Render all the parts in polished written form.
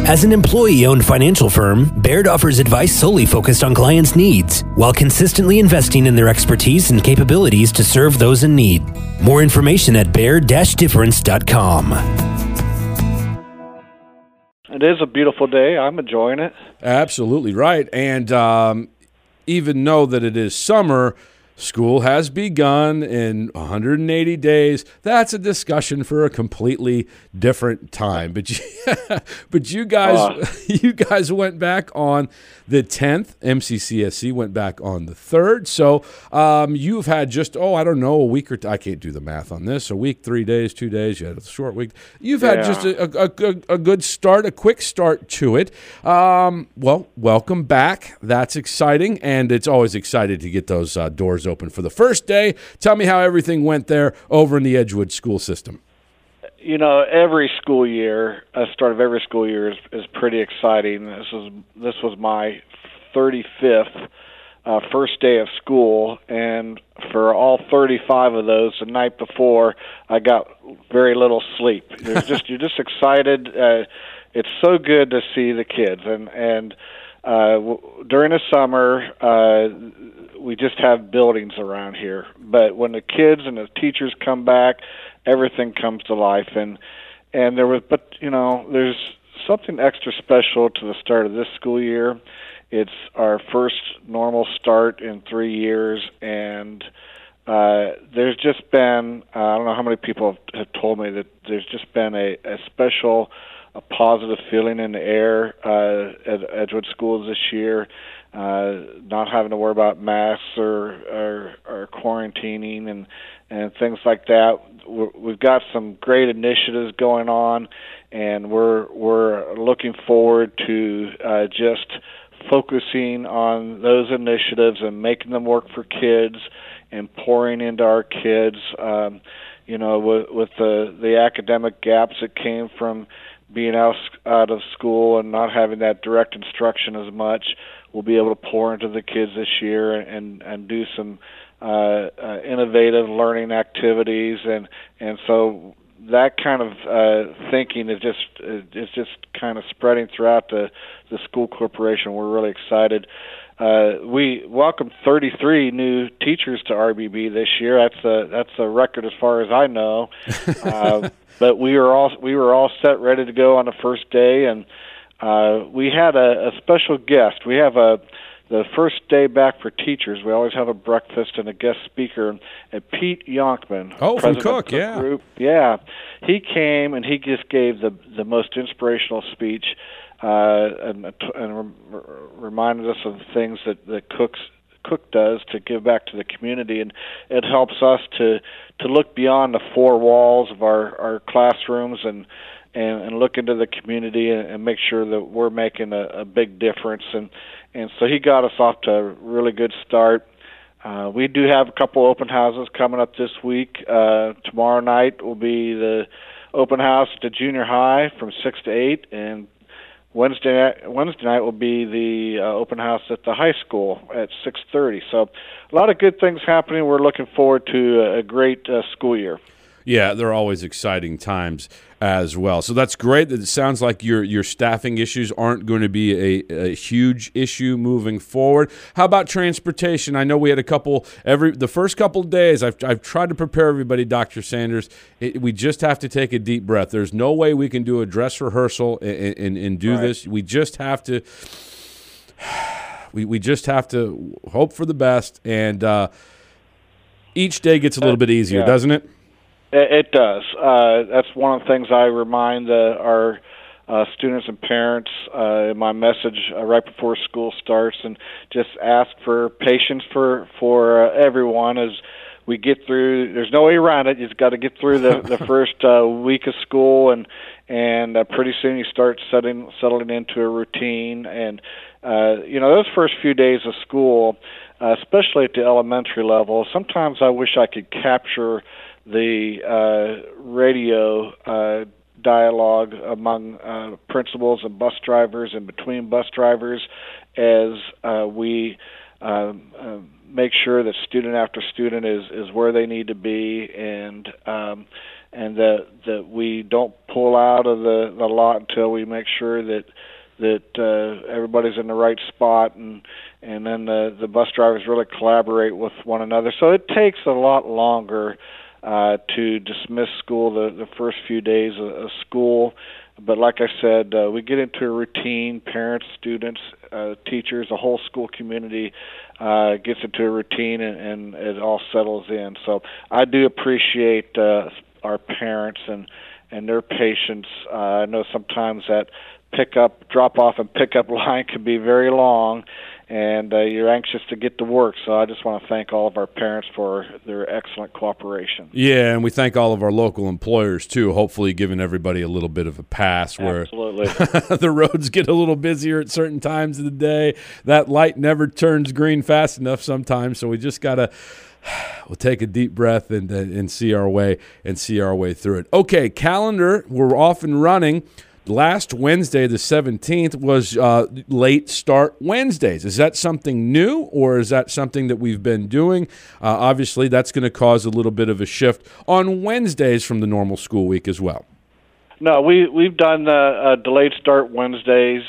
As an employee-owned financial firm, Baird offers advice solely focused on clients' needs, while consistently investing in their expertise and capabilities to serve those in need. More information at baird-difference.com. It is a beautiful day. I'm enjoying it. Absolutely right. And even though that it is summer, school has begun in 180 days. That's a discussion for a completely different time. But you guys went back on the 10th. MCCSC went back on the 3rd. So you've had just, a week or I can't do the math on this. A week, 3 days, 2 days. You had a short week. You've had just a good start, a quick start to it. Well, welcome back. That's exciting, and it's always exciting to get those doors open for the first day. Tell me how everything went there over in the Edgewood school system. You know, every school year, start of every school year is pretty exciting. This was my 35th first day of school, and for all 35 of those, the night before, I got very little sleep. You're just excited. It's so good to see the kids, and during the summer, we just have buildings around here. But when the kids and the teachers come back, everything comes to life. And there's something extra special to the start of this school year. It's our first normal start in 3 years, and there's just been, I don't know how many people have told me that there's just been a special, a positive feeling in the air at Edgewood Schools this year. Not having to worry about masks or quarantining and things like that. We've got some great initiatives going on, and we're looking forward to just focusing on those initiatives and making them work for kids and pouring into our kids. With the academic gaps that came from being out of school and not having that direct instruction as much, we'll be able to pour into the kids this year and do some innovative learning activities, and so that kind of thinking is just kind of spreading throughout the school corporation. We're really excited. We welcomed 33 new teachers to RBB this year. That's a record as far as I know. But we were all set, ready to go on the first day, and we had a special guest. We have the first day back for teachers. We always have a breakfast and a guest speaker. And Pete Yonkman, from Cook, yeah, group, he came and he just gave the most inspirational speech and reminded us of things that Cook does to give back to the community, and it helps us to look beyond the four walls of our classrooms and look into the community and make sure that we're making a big difference. And so he got us off to a really good start. We do have a couple open houses coming up this week. Tomorrow night will be the open house at the junior high from 6 to 8, and Wednesday night will be the open house at the high school at 6:30. So a lot of good things happening. We're looking forward to a great school year. Yeah, they're always exciting times as well. So that's great. It sounds like your staffing issues aren't going to be a huge issue moving forward. How about transportation? I know we had the first couple of days. I've tried to prepare everybody, Dr. Sanders. We just have to take a deep breath. There's no way we can do a dress rehearsal and do this. We just have to. We just have to hope for the best, and each day gets a little bit easier, doesn't it? It does. That's one of the things I remind our students and parents in my message right before school starts, and just ask for patience for everyone as we get through. There's no way around it. You've got to get through the first week of school, and pretty soon you start settling into a routine. And those first few days of school, especially at the elementary level, sometimes I wish I could capture the radio dialogue among principals and bus drivers and between bus drivers as we make sure that student after student is where they need to be, and that we don't pull out of the lot until we make sure that everybody's in the right spot, and then the bus drivers really collaborate with one another. So it takes a lot longer to dismiss school the first few days of school. But like I said, we get into a routine. Parents, students, teachers, the whole school community gets into a routine, and it all settles in. So I do appreciate our parents and their patience. I know sometimes that drop-off and pickup line can be very long, and you're anxious to get to work. So I just want to thank all of our parents for their excellent cooperation. Yeah, and we thank all of our local employers, too, hopefully giving everybody a little bit of a pass where Absolutely. the roads get a little busier at certain times of the day. That light never turns green fast enough sometimes, so we just got to we'll take a deep breath and see our way through it. Okay, calendar, we're off and running. Last Wednesday, the 17th, was Late Start Wednesdays. Is that something new, or is that something that we've been doing? Obviously, that's going to cause a little bit of a shift on Wednesdays from the normal school week as well. No, we've done delayed start Wednesdays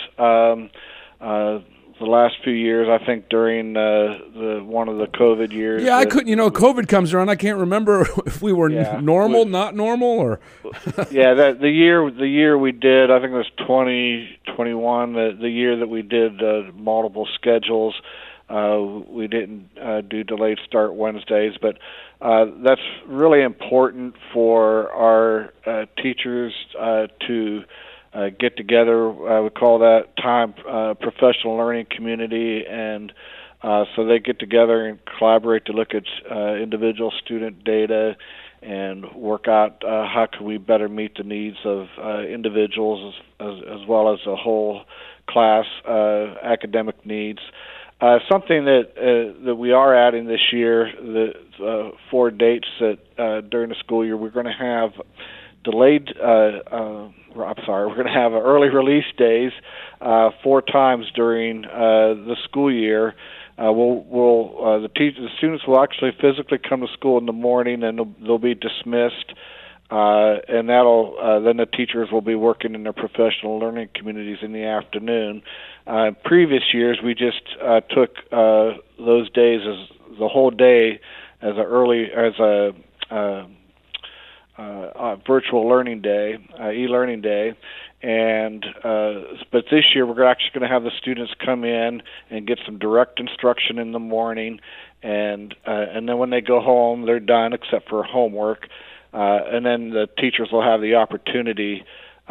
the last few years. I think during one of the COVID years. Yeah, I couldn't. COVID comes around. I can't remember if we were normal, not normal, or. Yeah, the year we did. I think it was 2021. The year that we did multiple schedules. We didn't do delayed start Wednesdays, but that's really important for our teachers to get together. We call that time professional learning community, and so they get together and collaborate to look at individual student data and work out how can we better meet the needs of individuals as well as the whole class academic needs. Something that we are adding this year, the 4 dates that during the school year we're going to have delayed. We're going to have early release days 4 times during the school year. The students will actually physically come to school in the morning, and they'll be dismissed, and that'll then the teachers will be working in their professional learning communities in the afternoon. Previous years, we just took those days as the whole day as a virtual learning day, e-learning day, and but this year we're actually going to have the students come in and get some direct instruction in the morning, and then when they go home, they're done except for homework, and then the teachers will have the opportunity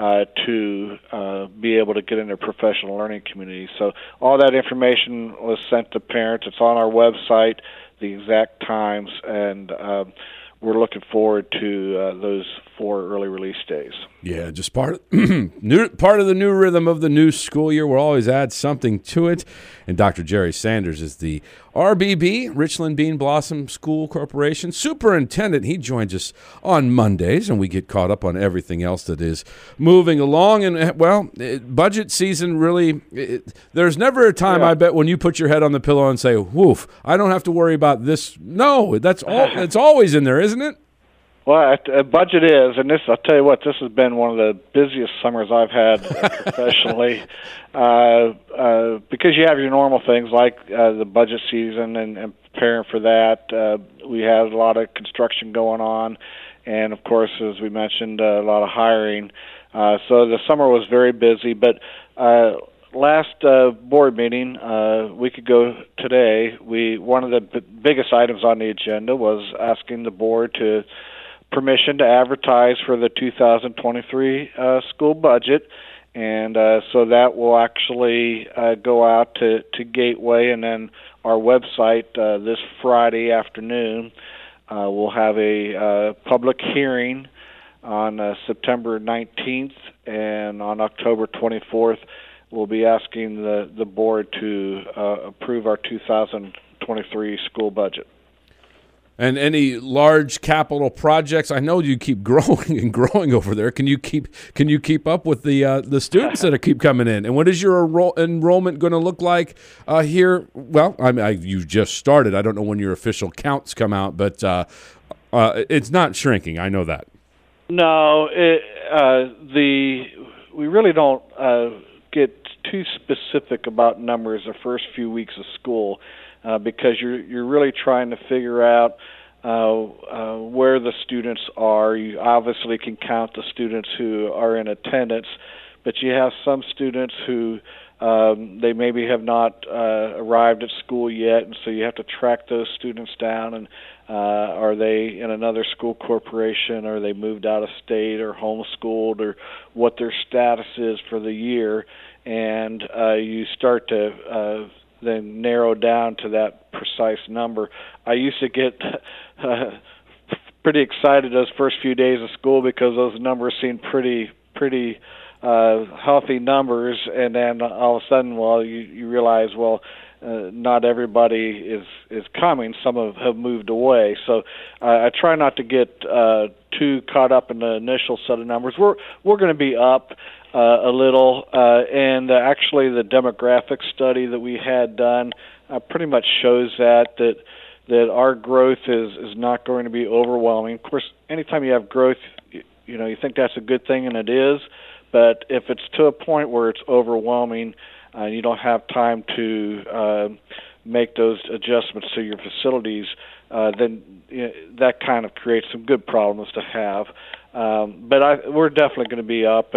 to be able to get in their professional learning community. So all that information was sent to parents. It's on our website, the exact times, and we're looking forward to those 4 early release days. Yeah, just part of the new rhythm of the new school year. We'll always add something to it. And Dr. Jerry Sanders is the RBB, Richland Bean Blossom School Corporation superintendent. He joins us on Mondays, and we get caught up on everything else that is moving along. And, well, budget season really, there's never a time, I bet, when you put your head on the pillow and say, woof, I don't have to worry about this. No, that's all. It's always in there, isn't it? Well, budget is, and I'll tell you what, this has been one of the busiest summers I've had professionally, because you have your normal things like the budget season and preparing for that. We had a lot of construction going on, and of course, as we mentioned, a lot of hiring. So the summer was very busy, but last board meeting, a week ago today, one of the biggest items on the agenda was asking the board to permission to advertise for the 2023 school budget, and so that will actually go out to Gateway, and then our website this Friday afternoon. We'll have a public hearing on September 19th, and on October 24th, we'll be asking the board to approve our 2023 school budget. And any large capital projects? I know you keep growing and growing over there. Can you keep up with the students that keep coming in? And what is your enrollment going to look like here? Well, you just started. I don't know when your official counts come out, but it's not shrinking. I know that. No, we really don't get too specific about numbers the first few weeks of school because you're really trying to figure out where the students are. You obviously can count the students who are in attendance, but you have some students who they maybe have not arrived at school yet, and so you have to track those students down. And are they in another school corporation? Or are they moved out of state or homeschooled, or what their status is for the year? And you start to then narrow down to that precise number. I used to get pretty excited those first few days of school because those numbers seemed pretty healthy numbers, and then all of a sudden, you realize, not everybody is coming. Some have moved away. So I try not to get too caught up in the initial set of numbers. We're going to be up a little, and actually the demographic study that we had done pretty much shows that our growth is not going to be overwhelming. Of course, anytime you have growth, you think that's a good thing, and it is. But if it's to a point where it's overwhelming, you don't have time to make those adjustments to your facilities, then that kind of creates some good problems to have. But we're definitely going to be up,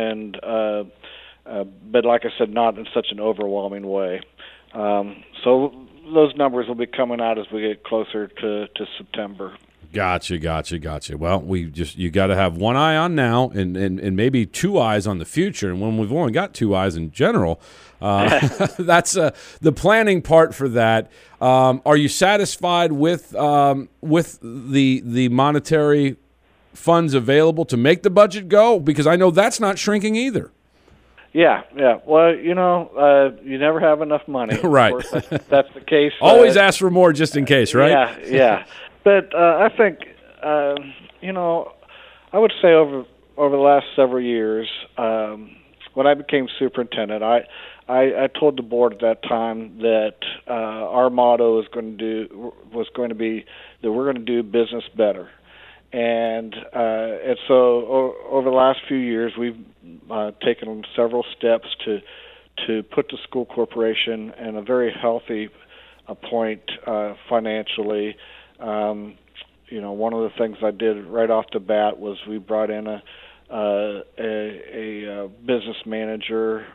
but like I said, not in such an overwhelming way. So those numbers will be coming out as we get closer to September. Gotcha. Well, you got to have one eye on now and maybe two eyes on the future. And when we've only got two eyes in general, that's the planning part for that. Are you satisfied with the monetary funds available to make the budget go? Because I know that's not shrinking either. Yeah. Well, you never have enough money. Right. Of course, that's the case. Always ask for more just in case, right? Yeah. But I think, I would say over the last several years, when I became superintendent, I told the board at that time that our motto was going to be that we're going to do business better. And so over the last few years, we've taken several steps to put the school corporation in a very healthy point financially. One of the things I did right off the bat was we brought in a business manager,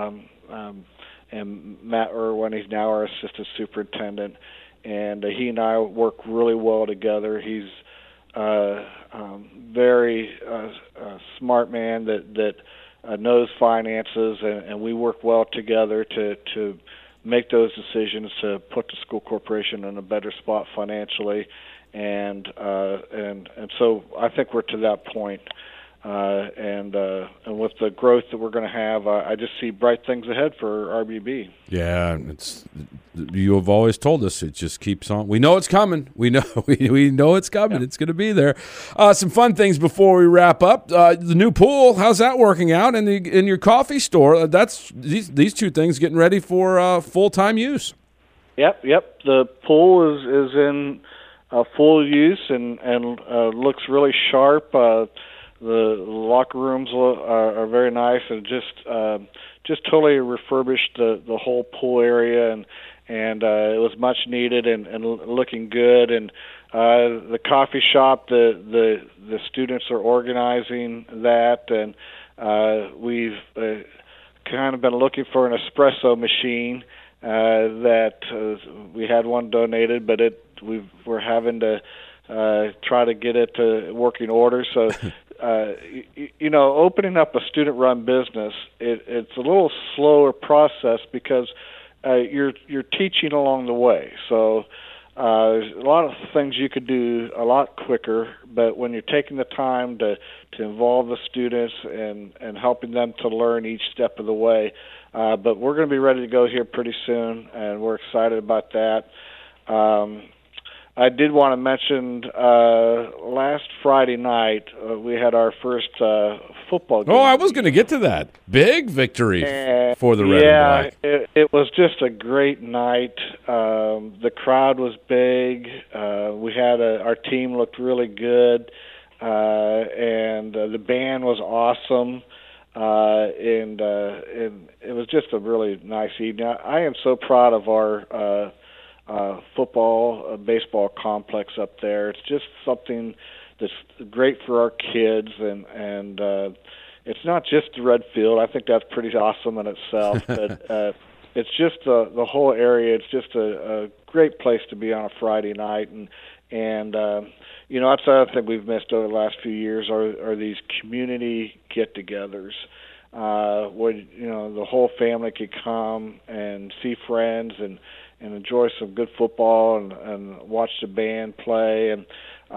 and Matt Irwin. He's now our assistant superintendent, and he and I work really well together. He's very smart man that knows finances, and we work well together to make those decisions to put the school corporation in a better spot financially, and so I think we're to that point. And with the growth that we're going to have, I just see bright things ahead for RBB. Yeah, you have always told us it just keeps on. We know it's coming. We know it's coming. Yeah. It's going to be there. Some fun things before we wrap up. The new pool, how's that working out? And in your coffee store, that's these two things getting ready for full-time use. Yep. The pool is in full use and looks really sharp. The locker rooms are very nice, and just totally refurbished the whole pool area, and it was much needed and looking good. And the coffee shop, the students are organizing that, and we've kind of been looking for an espresso machine that we had one donated, but we're having to try to get it to working order. So. Opening up a student-run business, it's a little slower process because you're teaching along the way. So there's a lot of things you could do a lot quicker, but when you're taking the time to involve the students and helping them to learn each step of the way. But we're going to be ready to go here pretty soon, and we're excited about that. I did want to mention last Friday night we had our first football game. Oh, I was going to get to that. Big victory for the Red and Black. Yeah, it was just a great night. The crowd was big. We had our team looked really good. and the band was awesome. And it was just a really nice evening. I am so proud of our football, baseball complex up there. It's just something that's great for our kids, and it's not just the red field. I think that's pretty awesome in itself, but it's just the whole area. It's just a great place to be on a Friday night, and that's the other thing we've missed over the last few years are these community get-togethers, where the whole family could come and see friends and enjoy some good football and watch the band play, and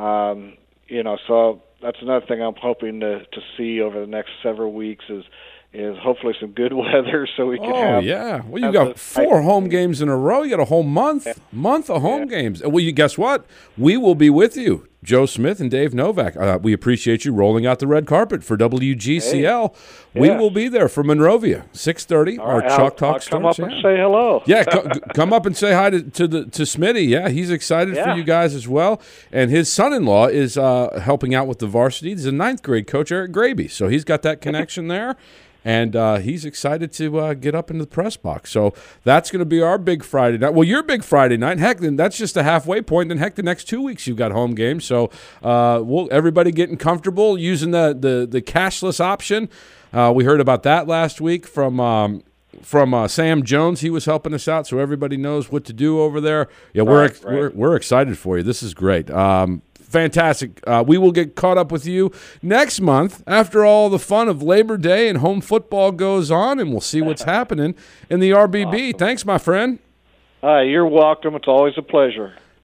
so that's another thing I'm hoping to see over the next several weeks is hopefully some good weather so we can have. Oh, yeah. Well, you got 4 home games in a row. You got a whole month of home games. Well, guess what? We will be with you, Joe Smith and Dave Novak. We appreciate you rolling out the red carpet for WGCL. Hey. We will be there for Monrovia, 6:30. Our Chalk Talk starts. Come up and yeah. say hello. Yeah, come up and say hi to Smitty. Yeah, he's excited for you guys as well. And his son-in-law is helping out with the varsity. He's a 9th grade coach, Eric Graby. So he's got that connection there. And he's excited to get up into the press box. So that's going to be our big Friday night. Well, your big Friday night. Heck, then that's just a halfway point. Then, heck, the next 2 weeks you've got home games. So everybody getting comfortable using the cashless option. We heard about that last week from Sam Jones. He was helping us out, so everybody knows what to do over there. Yeah, we're excited for you. This is great. Fantastic. We will get caught up with you next month after all the fun of Labor Day and home football goes on, and we'll see what's happening in the RBB. Awesome. Thanks, my friend. You're welcome. It's always a pleasure.